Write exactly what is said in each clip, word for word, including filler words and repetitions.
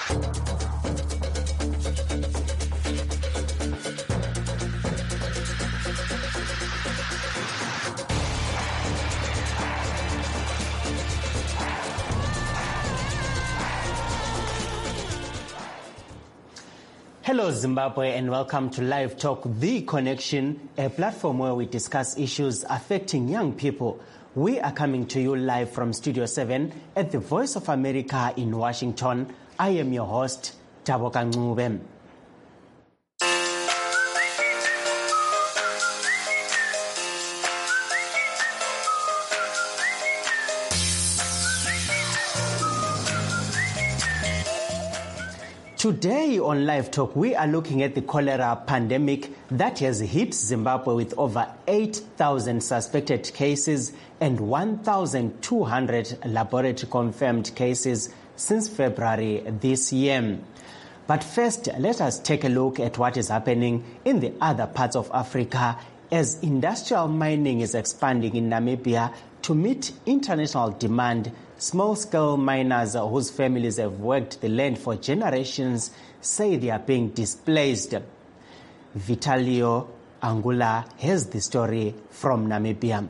Hello Zimbabwe and welcome to Live Talk, The Connection, a platform where we discuss issues affecting young people. We are coming to you live from Studio seven at the Voice of America in Washington. I am your host, Taboka Ncube. Today on Live Talk, we are looking at the cholera pandemic that has hit Zimbabwe with over eight thousand suspected cases and one thousand two hundred laboratory-confirmed cases since February this year. But first, let us take a look at what is happening in the other parts of Africa as industrial mining is expanding in Namibia to meet international demand. Small-scale miners whose families have worked the land for generations say they are being displaced. Vitalio Angula has the story from Namibia.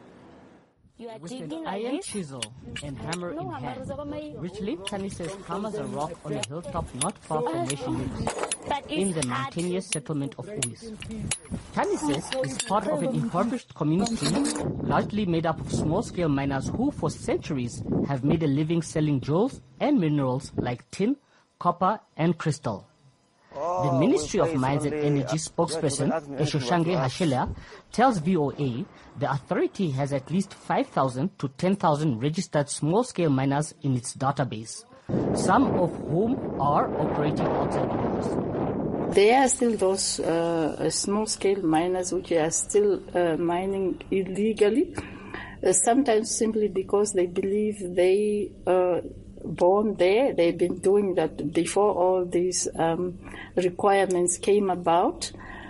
With an iron chisel and hammer in hand, Richly Tani says hammers a rock on a hilltop not far from where she lives, in the mountainous settlement of Uis. Tani says is part of an impoverished community largely made up of small-scale miners who for centuries have made a living selling jewels and minerals like tin, copper and crystal. The Ministry of Mines and Energy spokesperson, Eshoshange Hashelia, tells V O A the authority has at least five thousand to ten thousand registered small-scale miners in its database, some of whom are operating outside the borders. There are still those uh, small-scale miners which are still uh, mining illegally, uh, sometimes simply because they believe they uh, born there. They've been doing that before all these um, requirements came about.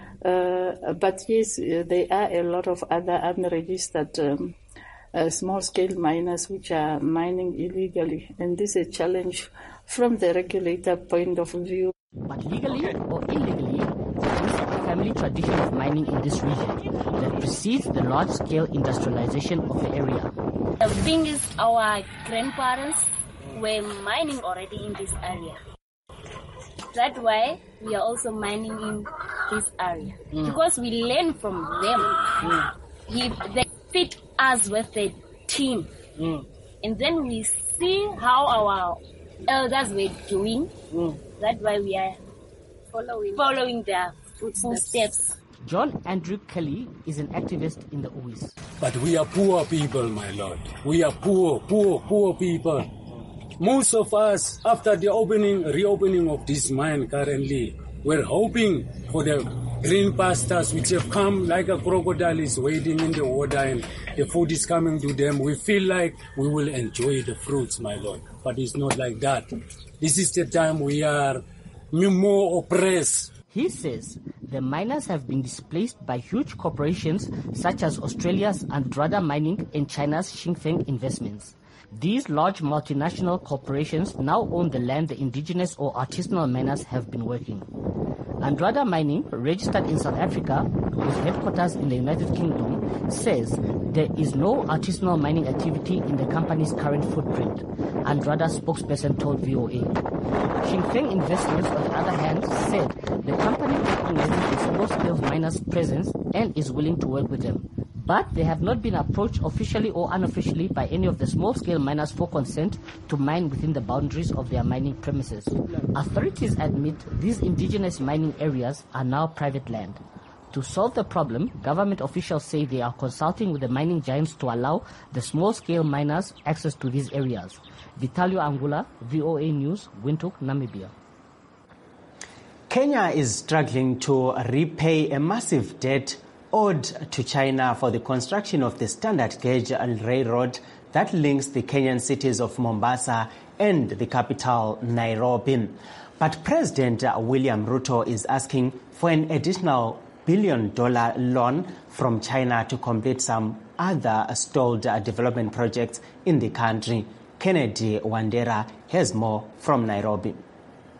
Uh, but yes, uh, there are a lot of other unregistered um, uh, small-scale miners which are mining illegally. And this is a challenge from the regulator point of view. But legally or illegally, there is a family tradition of mining in this region that precedes the large-scale industrialization of the area. The thing is, our grandparents were mining already in this area. That's why we are also mining in this area. Mm. Because we learn from them. Mm. We, they fit us with the team. Mm. And then we see how our elders were doing. Mm. That's why we are following, following their footsteps. John Andrew Kelly is an activist in the Uis. But we are poor people, my lord. We are poor, poor, poor people. Most of us, after the opening, reopening of this mine currently, we're hoping for the green pastures which have come like a crocodile is wading in the water and the food is coming to them. We feel like we will enjoy the fruits, my lord. But it's not like that. This is the time we are more oppressed. He says the miners have been displaced by huge corporations such as Australia's Andrada Mining and China's Xingfeng Investments. These large multinational corporations now own the land the indigenous or artisanal miners have been working. Andrada Mining, registered in South Africa with headquarters in the United Kingdom, says there is no artisanal mining activity in the company's current footprint, Andrada spokesperson told V O A. Xingfeng Investments, on the other hand, said the company recognizes the small-scale miners' presence and is willing to work with them. But they have not been approached officially or unofficially by any of the small-scale miners for consent to mine within the boundaries of their mining premises. Authorities admit these indigenous mining areas are now private land. To solve the problem, government officials say they are consulting with the mining giants to allow the small-scale miners access to these areas. Vitalio Angula, V O A News, Windhoek, Namibia. Kenya is struggling to repay a massive debt owed to China for the construction of the standard gauge railroad that links the Kenyan cities of Mombasa and the capital, Nairobi. But President William Ruto is asking for an additional billion dollar loan from China to complete some other stalled development projects in the country. Kennedy Wandera has more from Nairobi.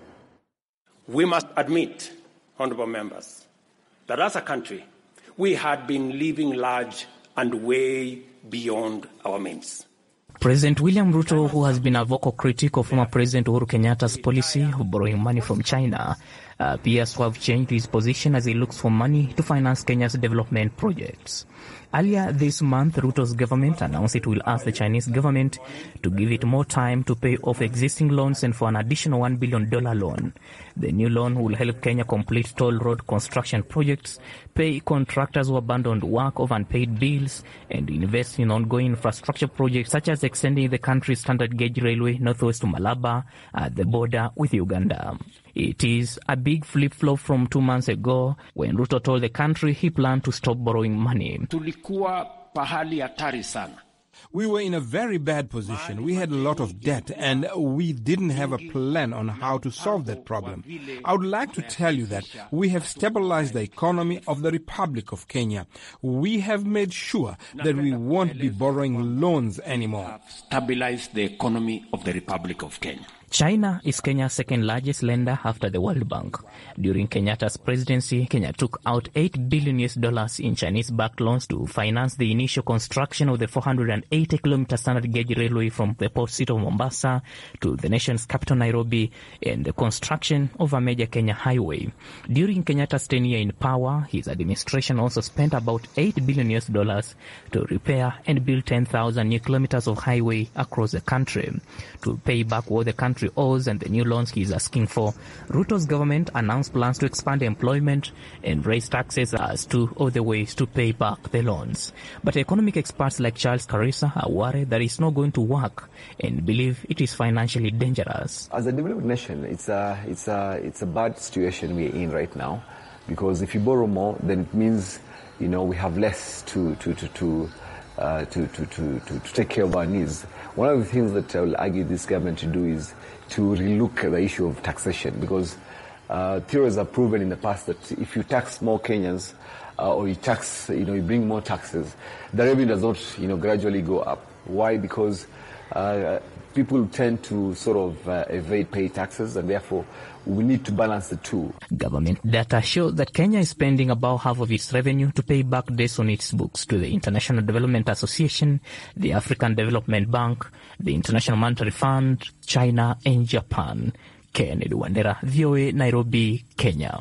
We must admit, honourable members, that as a country, we had been living large and way beyond our means. President William Ruto, who has been a vocal critic of former President Uhuru Kenyatta's policy of borrowing money from China, appears to have changed his position as he looks for money to finance Kenya's development projects. Earlier this month, Ruto's government announced it will ask the Chinese government to give it more time to pay off existing loans and for an additional one billion dollars loan. The new loan will help Kenya complete toll road construction projects, pay contractors who abandoned work of unpaid bills, and invest in ongoing infrastructure projects such as extending the country's standard gauge railway northwest to Malaba at the border with Uganda. It is a big flip-flop from two months ago when Ruto told the country he planned to stop borrowing money. Tulikuwa pahali hatari sana. We were in a very bad position. We had a lot of debt and we didn't have a plan on how to solve that problem. I would like to tell you that we have stabilized the economy of the Republic of Kenya. We have made sure that we won't be borrowing loans anymore. Stabilized the economy of the Republic of Kenya. China is Kenya's second largest lender after the World Bank. During Kenyatta's presidency, Kenya took out eight billion U S dollars in Chinese-backed loans to finance the initial construction of the four hundred eighty kilometer standard gauge railway from the port city of Mombasa to the nation's capital Nairobi and the construction of a major Kenya highway. During Kenyatta's tenure in power, his administration also spent about eight billion U S dollars to repair and build ten thousand new kilometers of highway across the country. To pay back what the country owes and the new loans he is asking for, Ruto's government announced plans to expand employment and raise taxes as two of the ways to pay back the loans. But economic experts like Charles Karisa are worried that it's not going to work and believe it is financially dangerous. As a developed nation, it's a, it's a, it's a bad situation we're in right now, because if you borrow more, then it means, you know, we have less to, to, to, to Uh, to, to, to, to, to take care of our needs. One of the things that I will argue this government to do is to relook at the issue of taxation, because uh, theories have proven in the past that if you tax more Kenyans uh, or you tax, you know, you bring more taxes, the revenue does not, you know, gradually go up. Why? Because uh, people tend to sort of uh, evade pay taxes, and therefore we need to balance the two. Government data show that Kenya is spending about half of its revenue to pay back debts on its books to the International Development Association, the African Development Bank, the International Monetary Fund, China, and Japan. Kennedy Wandera, V O A, Nairobi, Kenya.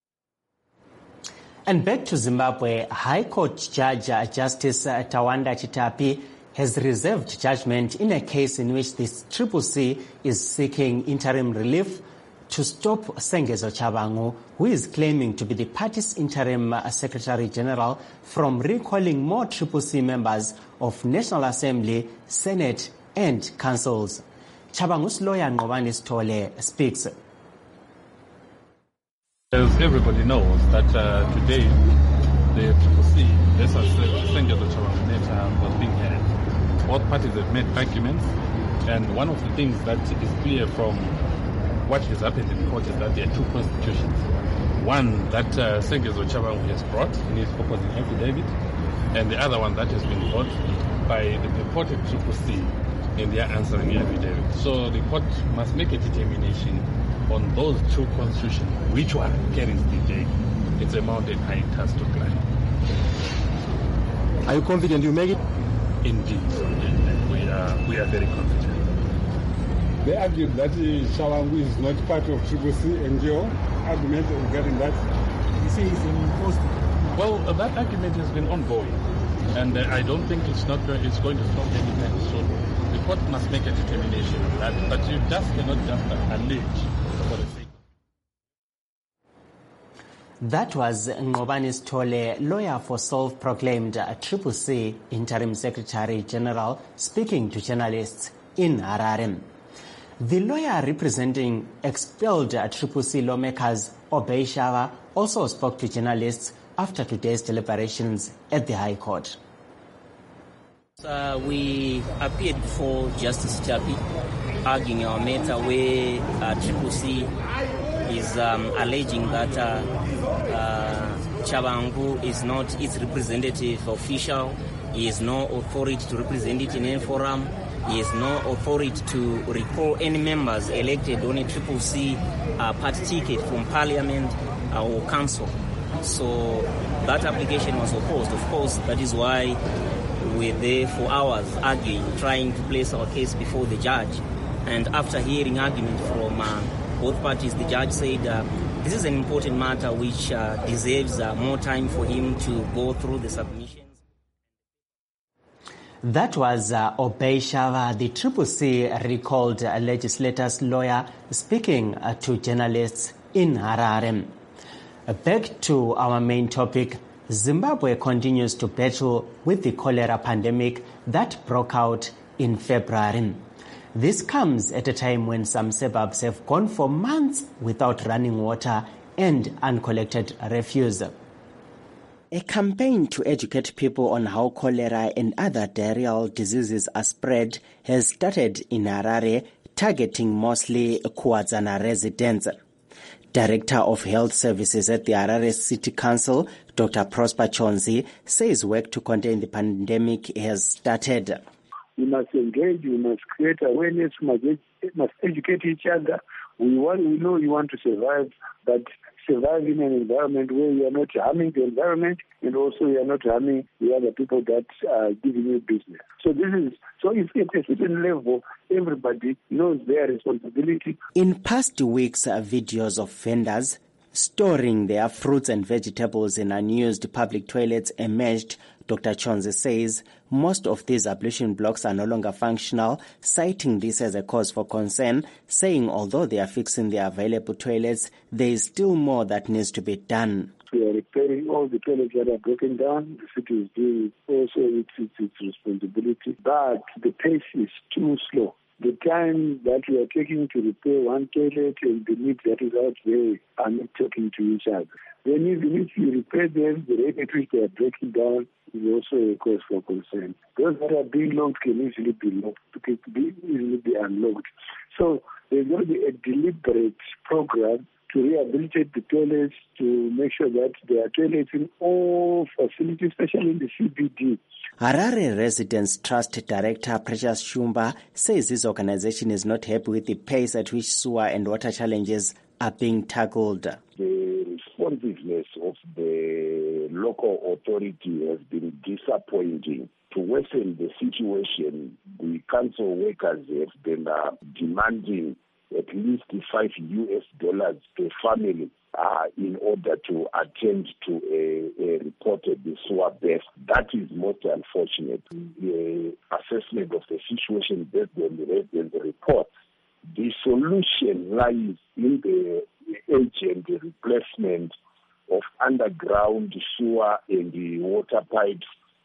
And back to Zimbabwe, High Court Judge Justice Tawanda Chitapi has reserved judgment in a case in which the Triple C is seeking interim relief to stop Sengezo Chabangu, who is claiming to be the party's interim Secretary General, from recalling more Triple C members of National Assembly, Senate, and councils. Chabangu's lawyer Ngobani Stole speaks. As everybody knows that uh, today the Triple C, this is Sengezo Chabangu matter, was being heard. Both parties have made arguments, and one of the things that is clear from what has happened in court is that there are two constitutions. One that uh, Sengezo Chabangu has brought in his opposing affidavit, and the other one that has been brought by the purported Triple C in their answering affidavit. So the court must make a determination on those two constitutions, which one carries the day. It's a mountain high task to climb. Are you confident you make it? Indeed, we are, we are very confident. They argued that Chabangu is not part of Triple C, N G O. Argument regarding that? You see, it's imposed. Well, uh, that argument has been ongoing, and uh, I don't think it's not it's going to stop anytime soon. The court must make a determination on that, but you just cannot just allege for the sake. That was Ngobani Stole, lawyer for self-proclaimed Triple C Interim Secretary General, speaking to journalists in Harare. The lawyer representing expelled Triple C lawmakers, Obey Shava, also spoke to journalists after today's deliberations at the High Court. Uh, we appeared before Justice Chapi, arguing our matter where uh, Triple C is um, alleging that uh, uh, Chabangu is not its representative official. He has no authority to represent it in any forum. He has no authority to recall any members elected on a triple C uh, party ticket from parliament uh, or council. So that application was opposed. Of course, that is why we're there for hours arguing, trying to place our case before the judge. And after hearing argument from uh, both parties, the judge said uh, this is an important matter which uh, deserves uh, more time for him to go through the submissions. That was uh, Obey Shava, the Triple C recalled uh, legislators' lawyer, speaking uh, to journalists in Harare. Uh, back to our main topic, Zimbabwe continues to battle with the cholera pandemic that broke out in February. This comes at a time when some suburbs have gone for months without running water and uncollected refuse. A campaign to educate people on how cholera and other diarrheal diseases are spread has started in Harare, targeting mostly Kuazana residents. Director of Health Services at the Harare City Council, Doctor Prosper Chonzi, says work to contain the pandemic has started. We must engage, we must create awareness, we must, we must educate each other. We want, we know you want to survive, but survive in an environment where you are not harming the environment and also you are not harming the other people that are giving you business. So this is so if at a certain level everybody knows their responsibility. In past weeks, uh, videos of vendors storing their fruits and vegetables in unused public toilets emerged. Doctor Chonze says most of these ablution blocks are no longer functional, citing this as a cause for concern, saying although they are fixing the available toilets, there is still more that needs to be done. We are repairing all the toilets that are broken down. The city is doing also its, its, its responsibility, but the pace is too slow. The time that we are taking to repair one toilet and the need that is out there are not talking to each other. Then even if you repair them, the rate at which they are breaking down is also a cause for concern. Those that are being locked can easily be locked, can be easily be unlocked. So there's going to be a deliberate program to rehabilitate the toilets, to make sure that there are toilets in all facilities, especially in the C B D. Harare Residents Trust Director Precious Shumba says his organization is not happy with the pace at which sewer and water challenges are being tackled. The responsiveness of the local authority has been disappointing. To worsen the situation, the council workers have been uh, demanding at least five U S dollars per family uh, in order to attend to a, a reported sewer burst. That is most unfortunate. The assessment of the situation based on the, on the report, the solution lies in the urgent replacement of underground sewer and the water pipes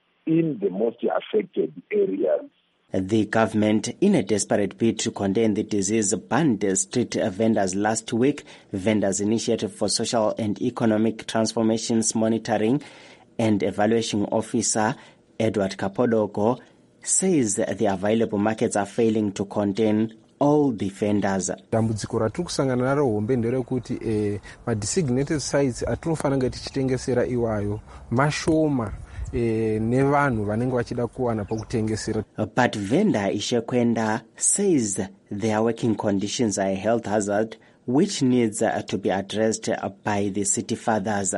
in the most affected areas. The government, in a desperate bid to contain the disease, banned street vendors last week. Vendors Initiative for Social and Economic Transformations Monitoring and Evaluation Officer Edward Kapodogo says the available markets are failing to contain all the vendors. Dambudziko ratiri kusangana naro hombe nderekuti eh, ma-designated sites atinofanira tichitengesera iwayo mashoma. But vendor Ishekwenda says their working conditions are a health hazard which needs uh, to be addressed uh, by the city fathers.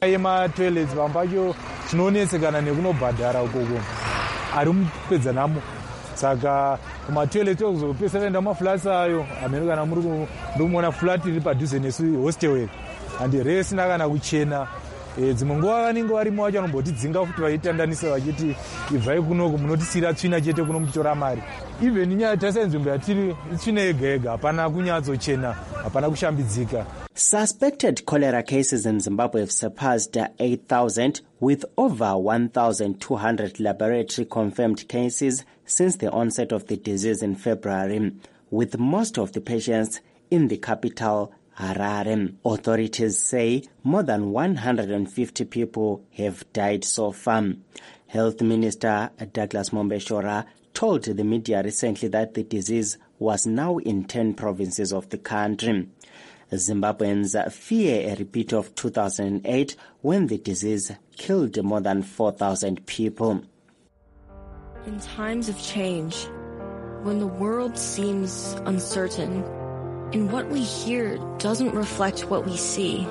Saka kumatoilet okuzopesa venda maflats ayo amene kana muri ndomona flat iri padhuze nesu hostel andi resina kana kuchena dzimwe nguva vanenge varimo vacho vanombotidzinga futi vaitandanisa vachiti ibvai kunoko munotisira tsvina chete kuno muchitora mari. Even nyaya tasai nzvimbo yatiri tsvina yega yega hapana kunyatsochena hapana kushambidzika. Suspected cholera cases in Zimbabwe have surpassed eight thousand, with over one thousand two hundred laboratory confirmed cases since the onset of the disease in February, with most of the patients in the capital Harare. Authorities say more than one hundred fifty people have died so far. Health Minister Douglas Mombeshora told the media recently that the disease was now in ten provinces of the country. Zimbabweans fear a repeat of two thousand eight when the disease killed more than four thousand people. In times of change, when the world seems uncertain and what we hear doesn't reflect what we see.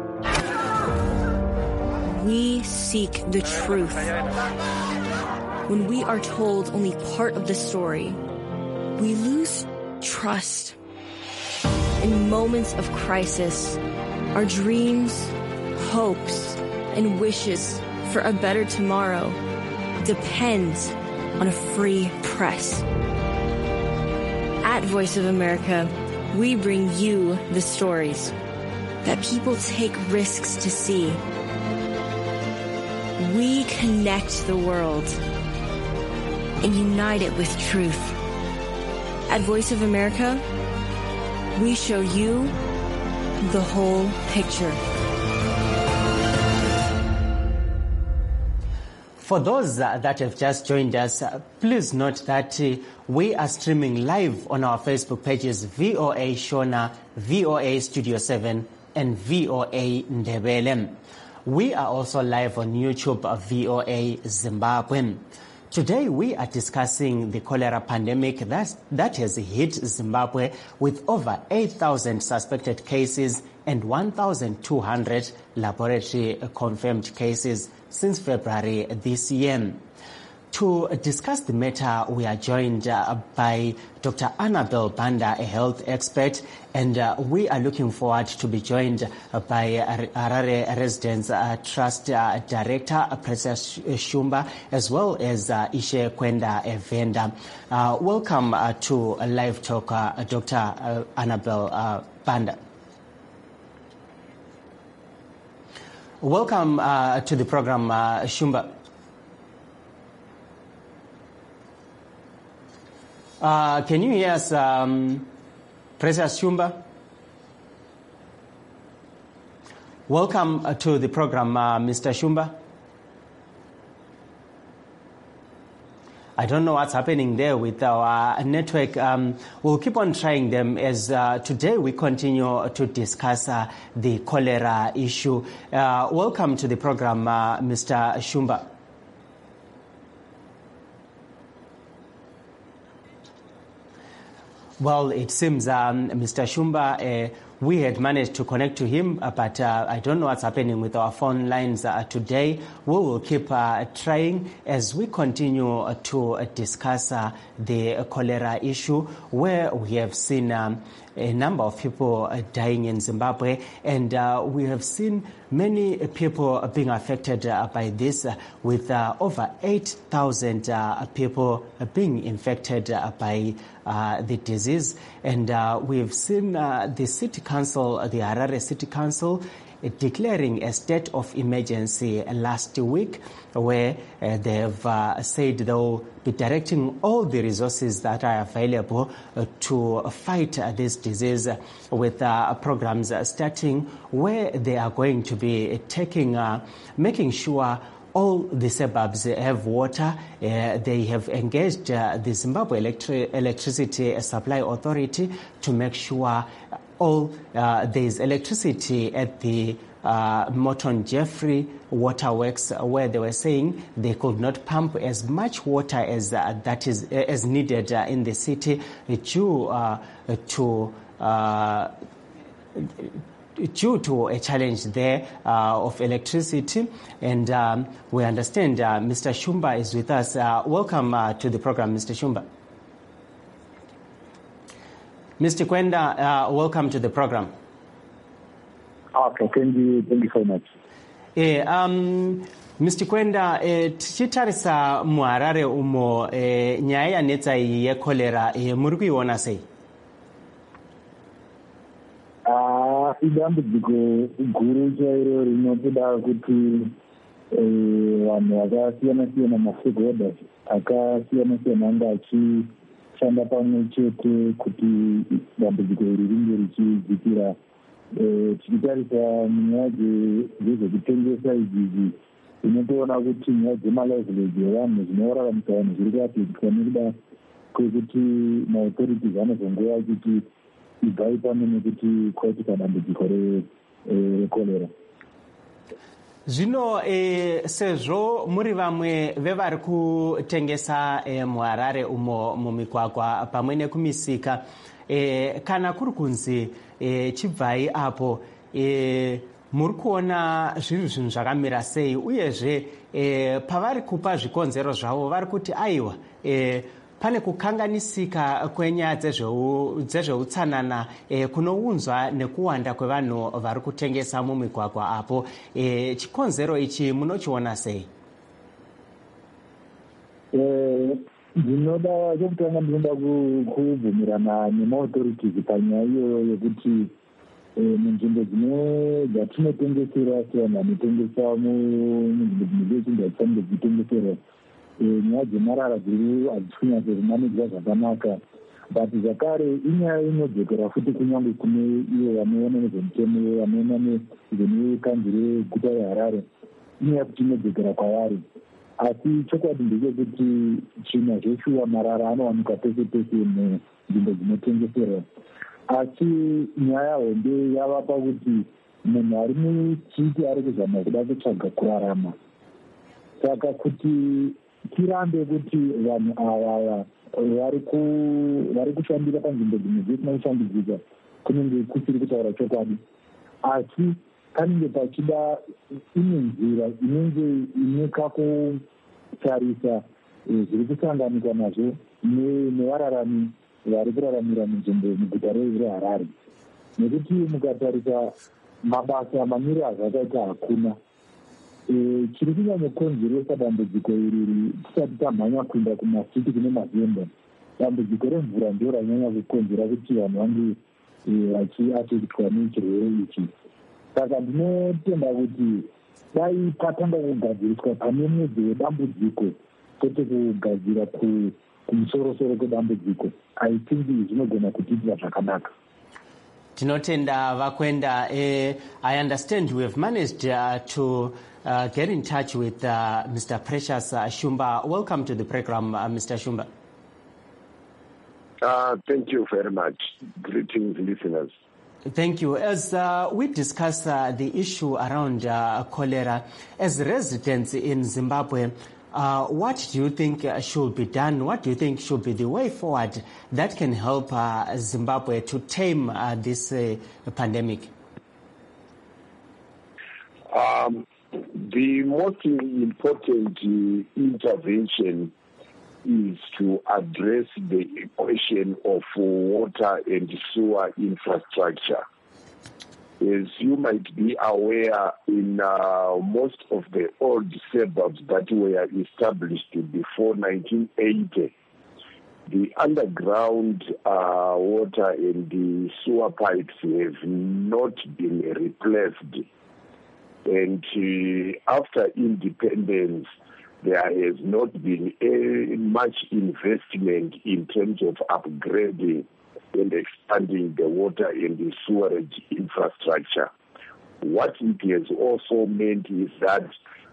We seek the truth. When we are told only part of the story, we lose trust. In moments of crisis, our dreams, hopes, and wishes for a better tomorrow depend on a free press. At Voice of America, we bring you the stories that people take risks to see. We connect the world and unite it with truth. At Voice of America, we show you the whole picture. For those uh, that have just joined us, uh, please note that uh, we are streaming live on our Facebook pages V O A Shona, V O A Studio seven, and V O A Ndebele. We are also live on YouTube of V O A Zimbabwe. Today we are discussing the cholera pandemic that, that has hit Zimbabwe with over eight thousand suspected cases and one thousand two hundred laboratory confirmed cases since February this year. To discuss the matter, we are joined uh, by Doctor Annabelle Banda, a health expert, and uh, we are looking forward to be joined uh, by Harare Residence uh, Trust uh, Director, uh, Precious Shumba, as well as uh, Ishe Kwenda Evenda. Uh, welcome uh, to Live Talk, uh, Doctor Uh, Annabelle uh, Banda. Welcome uh, to the program, uh, Shumba. Uh, can you hear us, um, Precious Shumba? Welcome uh, to the program, uh, Mister Shumba. I don't know what's happening there with our network. Um, we'll keep on trying them as uh, today we continue to discuss uh, the cholera issue. Uh, welcome to the program, uh, Mister Shumba. Well, it seems um, Mister Shumba, uh, we had managed to connect to him, uh, but uh, I don't know what's happening with our phone lines uh, today. We will keep uh, trying as we continue uh, to uh, discuss uh, the uh, cholera issue, where we have seen um, a number of people uh, dying in Zimbabwe, and uh, we have seen many people being affected uh, by this, uh, with uh, over eight thousand uh, people being infected uh, by uh, the disease. And uh, we've seen uh, the city council, the Harare City Council, uh, declaring a state of emergency last week, where uh, they have uh, said they'll be directing all the resources that are available uh, to fight uh, this disease, uh, with uh, programs uh, starting where they are going to be taking, uh, making sure all the suburbs have water. Uh, they have engaged uh, the Zimbabwe Electri- Electricity Supply Authority to make sure all uh, there is electricity at the uh, Morton Jeffrey Waterworks, uh, where they were saying they could not pump as much water as uh, that is uh, as needed uh, in the city due uh, to. Uh, due to a challenge there uh, of electricity. And um, we understand uh, Mister Shumba is with us. Uh, welcome uh, to the program, Mister Shumba. Mister Kwenda, uh, welcome to the program. Okay, thank you, thank you so much. Eh, um, Mister Kwenda, eh, tichitarisa muharare umo eh, nyaya yanetsa iyi yekolera eh, muri kuiona sei? Ah, idambudziko guru chairo rinotoda kuti vanhu vakasiyana siyana mastakeholders akasiyana siyana anga achishanda pamwe chete kuti dambudziko iri ringe richidzikira. Tichitarisa nyaya dzezvekutengesa idzizi inotoona kuti nyaya dzemalivelihood evanhu zvinoraramisa vanhu zviri kuapetika nekuda kwekuti maauthorities anozongoya achiti ibvai pano nekuti kwaitika dambudziko rekorera. Zvino eh, sezvo muri vamwe vevari kutengesa eh, muHarare umo mumigwagwa pamwe nekumisika eh, kana kuri kunzi eh, chibvai apo eh, muri kuona zviri zvinhu zvakamira sei uyezve eh, pavari kupa zvikonzero zvavo vari kuti aiwa eh, pane kukanganisika kwenyaya dzezveutsanana eh, kunounzwa nekuwanda kwevanhu vari kutengesa mumigwagwa apo. Eh, chikonzero ichi munochiona sei? Ndinoda chokutanga ndinoda kubvumirana nemaauthorities panyaya iyoyo yekuti munzvimbo dzine dzatinotengesera sevanhu vanotengesa munzvimbo dzinenge dzingafanire dzitengeserwa nyaya dzemarara dziri hadzikunyatsomanejwa zvakanaka, but zvakare inyaya inodzokera futi kunyange kune iyo vanoona nezvemutemo vanoona nezvekanzuro reguta reHarare, inyaya kuti inodzokera kwavari. Asi chokwadi ndechekuti tsvina zveshuwa marara anowanikwa pese pese munzvimbo dzinotengeserwa, asi nyaya hombe yava pakuti munhu ari muchiti ari kuzama kuda kutsvaga kurarama. Saka kuti tirambe kuti vanhu ava vari kushandira panzvimbo dzimwe dzisina kushambidzika kunenge kusiri kutaura chokwadi, asi panenge pachida imwe nzira inenge ine kakutarisa zviri kusanganikwa nazvo nevararami vari kuraramira munzvimbo muguta reHarare, nekuti mukatarisa mabasa mamiri azvakaita hakuna. Chiri kunyanyokonzeresa dambudziko iri tisati tamhanya kuenda kumasiti kune mazembe, dambudziko remvura ndio ranyanya kukonzera kuti vanhu vange vachiafektwa nechirwere ichi. Saka ndinotenda kuti dai patanga kugadziriswa pane mudzi wedambudziko kwete kugadzira kumusorosoro kwedambudziko, I think zvinogona kutiitira zvakanaka. Tinotenda vakwenda. Uh, I understand we have managed uh, to uh, get in touch with uh, Mister Precious uh, Shumba. Welcome to the program, uh, Mister Shumba. Uh, thank you very much. Greetings, listeners. Thank you. As uh, we discuss uh, the issue around uh, cholera, as residents in Zimbabwe, Uh, what do you think uh, should be done? What do you think should be the way forward that can help uh, Zimbabwe to tame uh, this uh, pandemic? Um, the most important uh, intervention is to address the question of water and sewer infrastructure. As you might be aware, in uh, most of the old suburbs that were established before nineteen eighty, the underground uh, water and the sewer pipes have not been replaced. And uh, after independence, there has not been a, much investment in terms of upgrading and expanding the water and the sewerage infrastructure. What it has also meant is that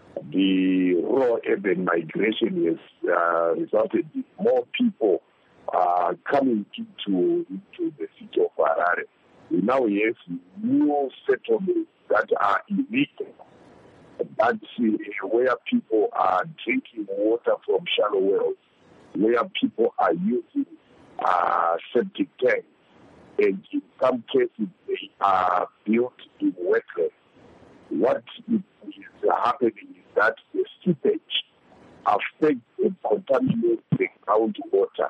the rural urban migration has uh, resulted in more people uh, coming into, into the city of Harare. We now have new settlements that are illegal, but uh, where people are drinking water from shallow wells, where people are using Uh, septic tanks, and in some cases they are built in wetlands. What is happening is that the seepage affects and contaminates the groundwater.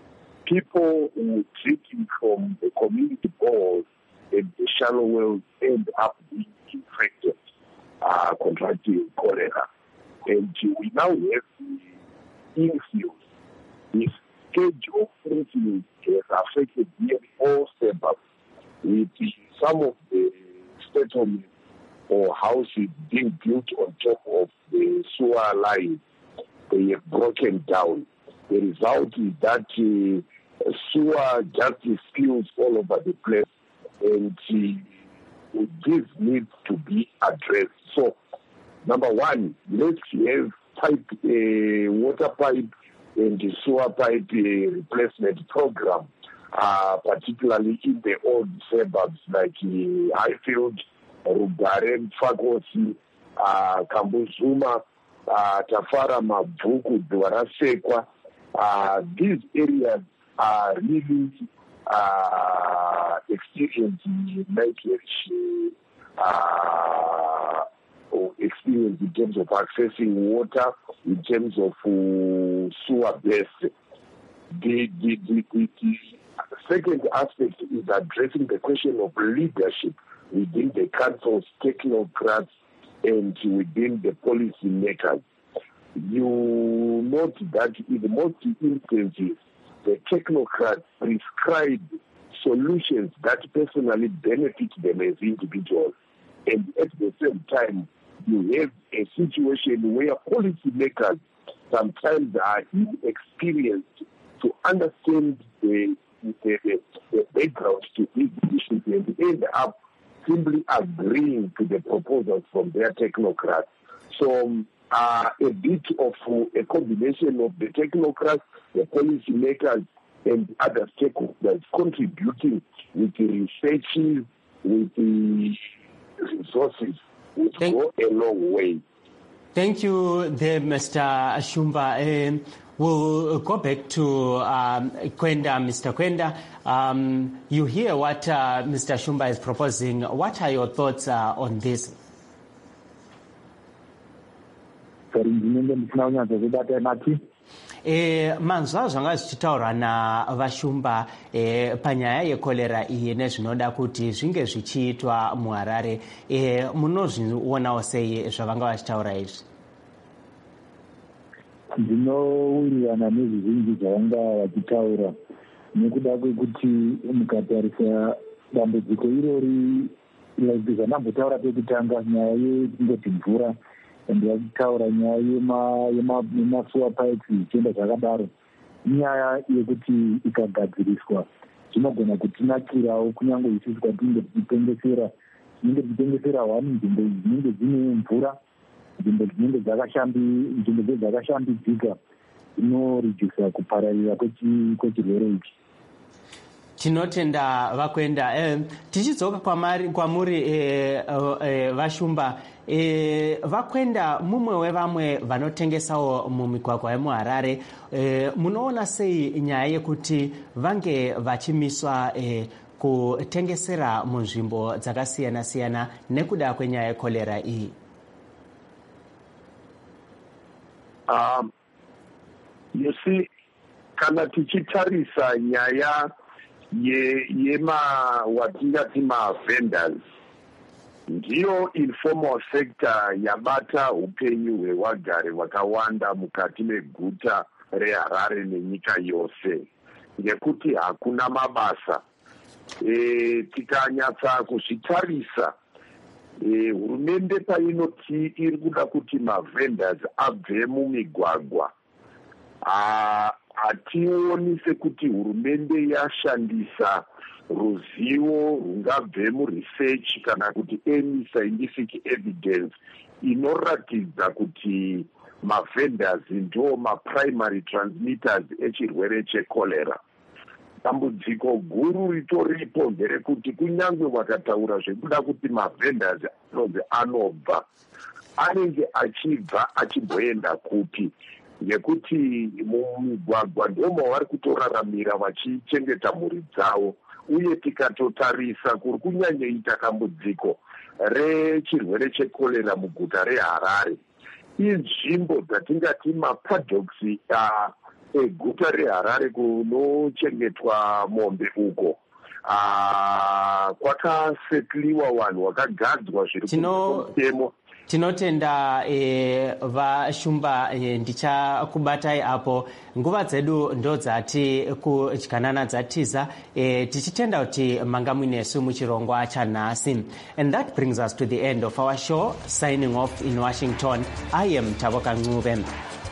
People who drinking from the community bores and the shallow wells end up being infected, uh, contracting cholera. And we now have the infills. This schedule of infills has affected nearly all suburbs, with some of the settlements or houses being built on top of the sewer line. They have broken down. The result is that uh, sewer just spills all over the place, and uh, this needs to be addressed. So, number one, let's have pipe, uh, water pipe and the sewer pipe uh, replacement program, uh, particularly in the old suburbs like uh, Highfield, Rugare, Fagosi, uh, Kambuzuma, uh, Tafara Mabvuku, Dwarasekwa. Uh, these areas are really uh, experiencing migration, uh, experience in terms of accessing water, in terms of uh, sewer base. The, the, the, the, the second aspect is addressing the question of leadership within the councils, technocrats, and within the policy makers. You note that in the most instances, the technocrats prescribe solutions that personally benefit them as individuals. And at the same time, you have a situation where policymakers sometimes are inexperienced to understand the, the, the, the background to these issues and end up simply agreeing to the proposals from their technocrats. So uh, a bit of uh, a combination of the technocrats, the policymakers, and other stakeholders contributing with the researches, with the resources, which Thank go a long way. Thank you there, Mister Shumba. Um, we'll go back to um, Kwenda, Mister Kwenda. Um, you hear what uh, Mister Shumba is proposing. What are your thoughts uh, on this? E, manzwa zvanga zvichitaurwa navashumba e, panyaya yekorera iyi nezvinoda kuti zvinge zvichiitwa muHarare, e, munozvionawo sei zvavanga vachitaura izvi? Ndinowirirana nezvizhinji zvavanga vachitaura nekuda kwekuti mukatarisa dambudziko irori zvandambotaura pekutanga nyaya yekungoti mvura ende vachitaura nyaya yemasuwa pipes zvichienda zvakadaro, inyaya yekuti ikagadziriswa zvinogona kutinakirawo kunyange isusu kwatinenge tichitengesera tinenge tichitengesera hwani nzvimbo dzinenge dzine mvura, nzvimbo dzinenge nzvimbo dzakashambidzika, inoredusa kupararira kwechirwere ichi. Tinotenda Vakwenda. Eh, tichidzoka kwamari kwamuri eh, eh, vashumba eh, Vakwenda mumwe wevamwe vanotengesawo mumigwagwa yemuHarare, eh, munoona sei nyaya yekuti vange vachimiswa eh, kutengesera munzvimbo dzakasiyana siyana nekuda kwenyaya yekolera iyi? Um, you see, kana tichitarisa nyaya ye yema watingati ma vendors ndiyo informal sector yabata upenyu hwevagari vakawanda mukati meguta reHarare nenyika yose, ngekuti hakuna mabasa. E, tikanyatsa kuzvitarisa e, hurumende painoti iri kuda kuti mavendors abve mumigwagwa, hationi sekuti hurumende yashandisa ruzivo rungabve muresearch kana kuti any scientific evidence inoratidza kuti mavendors ndo maprimary transmitters echirwere chekolera. Dambudziko guru ritoripo nderekuti kunyange vakataura zvekuda kuti mavendors anonzi anobva, anenge achibva achimboenda kupi? Ngekuti mumigwagwa ndomo vari kutoraramira vachichengeta mhuri dzavo, uye tikatotarisa kuri kunyanyoita dambudziko rechirwere chekorera muguta reHarare, inzvimbo dzatingati mapaddocks eguta reHarare kunochengetwa mombe uko kwakasetliwa vanhu vakagadzwa zviri kumutemo. Tinotenda e, vashumba e, ndichakubatai apo. Nguva dzedu ndo dzati kudyanana dzatiza, e, tichitenda kuti manga muinesu muchirongwa chanhasi. And that brings us to the end of our show. Signing off in Washington, I am Tavoka Ngube.